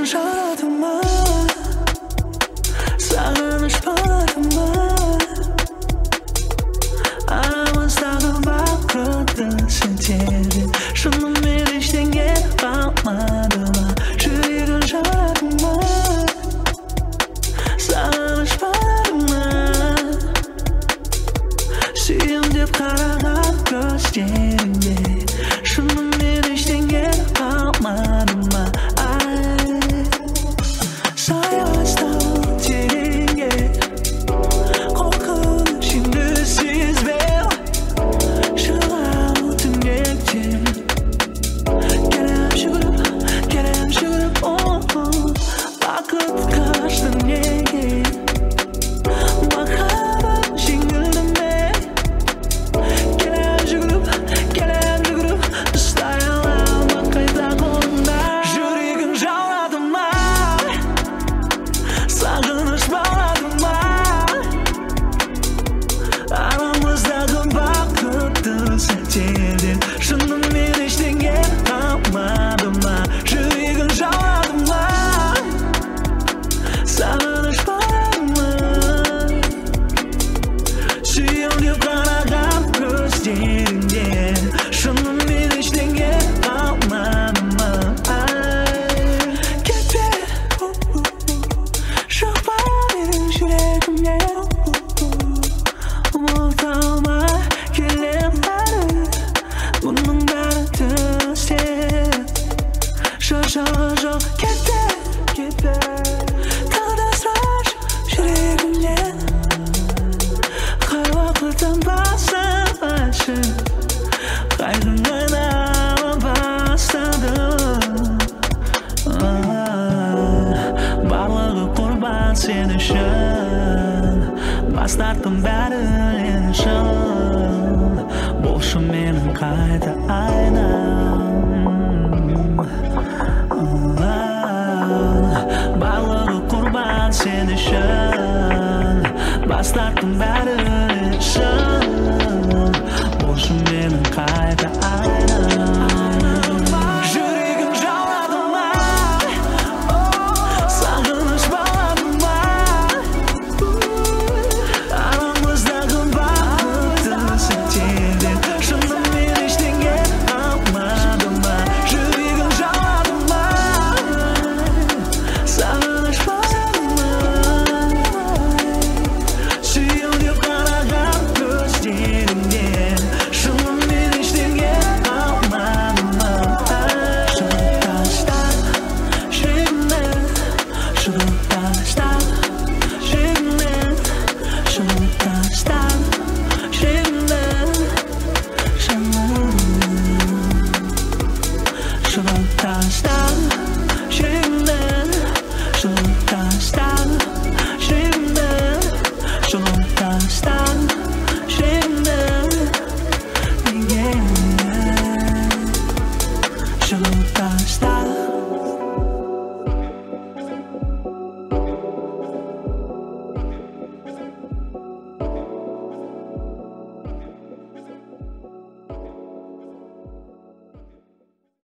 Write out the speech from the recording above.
жарадым ма, сағыныш болады ма, арамыздағы бақытты сәттерден шынымен ештеңе қалмады ма, жүрегің жарады ма, сағыныш болады ма, сүйем деп қараған көздеріңде шынымен ештеңе қалмады ма. Шынымен ештеңе қалмады ма, жүрегің жауады ма, сағыныш болады ма, сүйем деп қараған көздеріңде шынымен ештеңе қалмады ма. Кетпе, шықпа менің жүрегімнен, ұмыта алмай келем бәрі, бұның бәрі түсте. Жоқ, кетпе, тағы да сұрашы жүрегімнен, қай уақыттан бастамайшы, қайғың айналып бастады. Барлығы құрбан сен үшін, бас тарттым бәрінен шын, болшы менің қайта айнам. Барлығы құрбан сен үшін, бас тарттым бәрінен шын, болшы менің қайта айнам. Жүрегім жауады ма, сағыныш болады ма, арамыздағы бақытты сәттерден шынымен ештеңе қалмады ма, жүрегім жауады ма, сағыныш болады ма, сүйем деп қараған көздеріңнен шынымен ештеңе қалмады ма. Шығып таста жүрегімнен, шығып таста жүрегімнен, шығып таста жүрегімнен, шығып таста жүрегімнен, шығып таста жүрегімнен, шығып таста жүрегімнен, шығып таста.